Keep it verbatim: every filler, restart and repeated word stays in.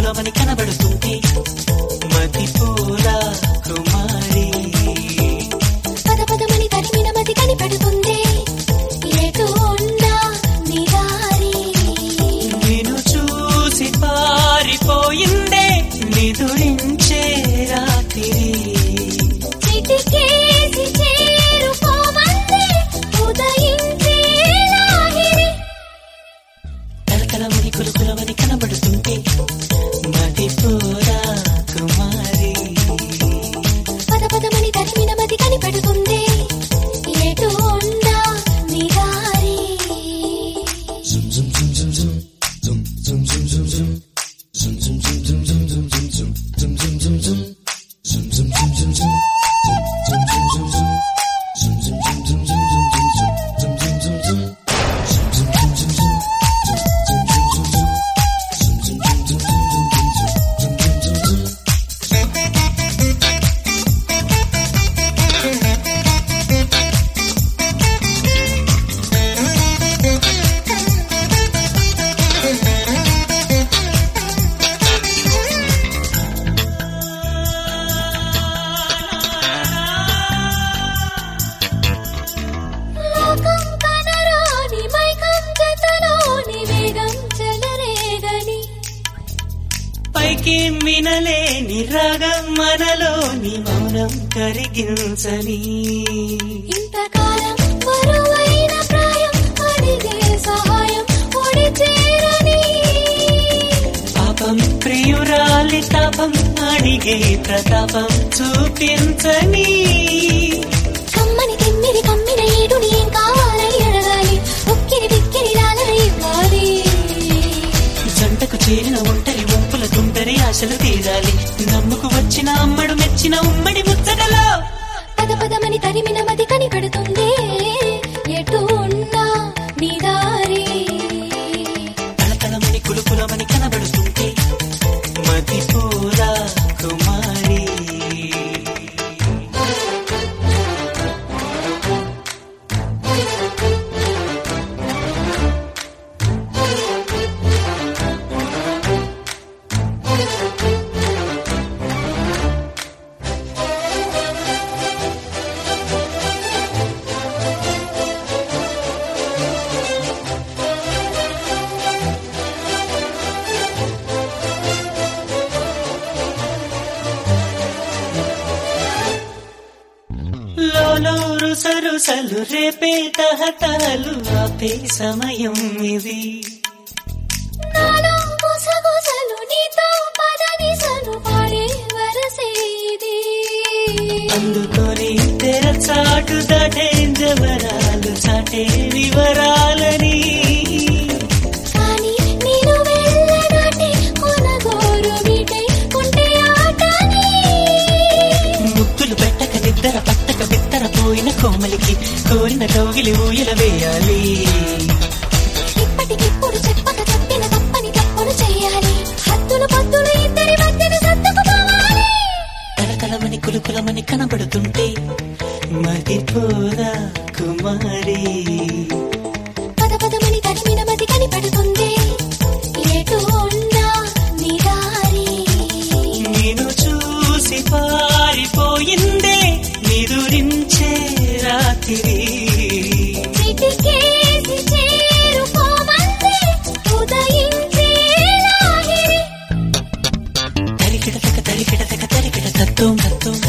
కులుకులమని కనబడుతుంటే మతిపోలా కుమారి పద పదమని తడిమిన మతి కనిపెడుతుంది ఎటు ఉందా నీ దారి నిన్ను చూసి పారిపోయిందే నిదురించే రాత్రి చిటికేసి చేరుకోమంది ఉదయించే లాహిరి కలకలమని కులుకులమని కనబడుతుంటే మతిపోలా కుమారి పద పదమని తడిమిన మతి కనిపెడుతుంది ఎటు ఉందా నీ దారి లోకం కనరాని మైకం జతలోని వేగం చెలరేగని పైకి వినలేని రాగం మనలోని మౌనం కరిగించని ఇంతకాలం బరువైన ప్రాయం అడిగే సహాయం ఒడి చేరని పాపం ప్రియురాలి తాపం అడిగే ప్రతాపం చూపించని కమ్మని తిమ్మిరి కమ్మిన ఏడుని ఏం కావాలని అడగాలి ఉక్కిరి బిక్కిరి లాలని ఇవ్వాలి జంటకు చేరిన ఒంటరి వంపుల తుంటరి ఆశలు తీరాలి నమ్ముకు వచ్చిన అమ్మడు మెచ్చిన ఉమ్మడి ముచ్చటలో పద పదమని తరిమిన మది కనిపెడుతుంది ఎటు ఉన్నా నీ దారి తలతలమని కులుకులమని కనబడుతుంటే మతిపోలా కుమారి లోలో రుసరుసలు రేపే తహతలు ఆపే సమయం ఇది నాలో గుసగుసలు నీతో పదనిసలు పాడే వరసేది అందుకొని తెరచాటు దాటే జవరాలు చాటే వివరాలని కానీ నేను వెళ్ళనాటే కొనగోరు మీటే కుంటే ఆటని ముక్కులు పెట్టక నిద్దర పట్టక బిత్తర పోయిన కోమలికి కోరిన కౌగిలి ఊయల వేయాలి ఇప్పటికిప్పుడు చెప్పక చెప్పిన తప్పని తప్పును చేయాలి హద్దులు పద్దులు ఇద్దరి మధ్యన సర్దుకుపోవాలి తలతలమని కులుకులమని కనబడుతుంటే మతిపోదా కుమారి పద పదమని తడిమిన మతి కనిపెడుతుంది ఎటు ఉన్నా నీ దారి నేను చూసి పారిపోయిందే నిదురించే రాత్రి చిటికేసి చేరుకోమంది ఉదయించే లాహిరి తరికిడతక తరికిడతక తరికిడ తత్వం తత్వం